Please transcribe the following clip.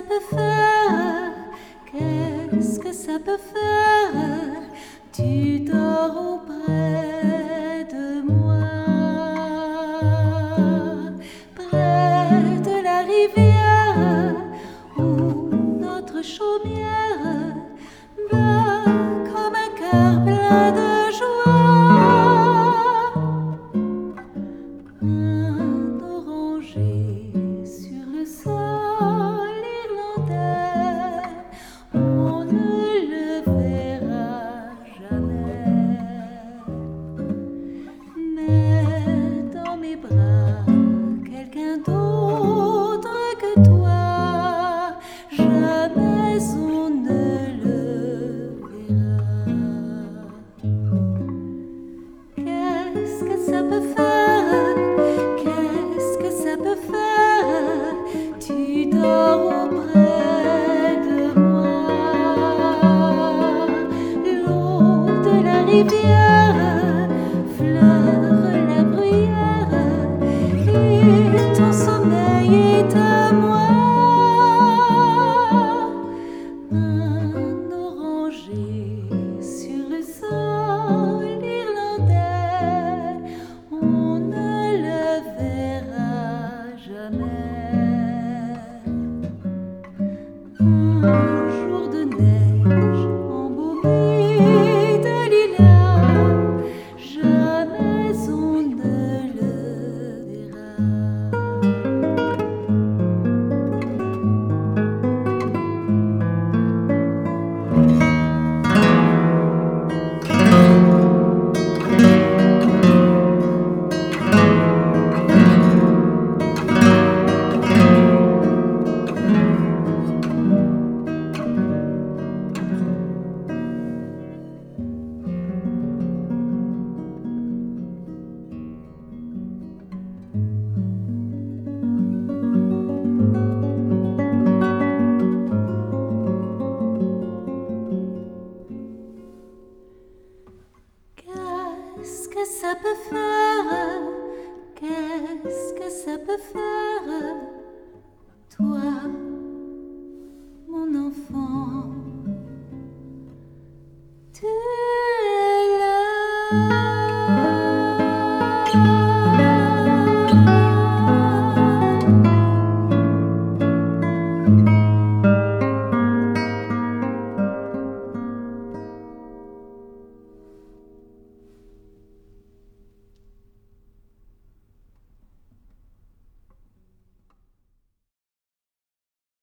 peut faire? Qu'est-ce que ça peut faire? Tu dors auprès de moi, près de la rivière où notre chaumière bat comme un cœur plein de joie. Un oranger sur le sol irlandais, on ne le verra jamais. Mais dans mes bras, quelqu'un d'autre que toi, jamais on ne le verra. Qu'est-ce que ça peut faire? Qu'est-ce que ça peut faire? Tu dors auprès de moi, l'eau de la rivière fleure la bruyère et ton sommeil est à moi. Un oranger sur le sol irlandais, on ne le verra jamais. Un jour de neige embaumé de lilas, jamais on ne le verra. Qu'est-ce que ça peut faire? Qu'est-ce que ça peut faire? Toi, mon enfant, tu es là.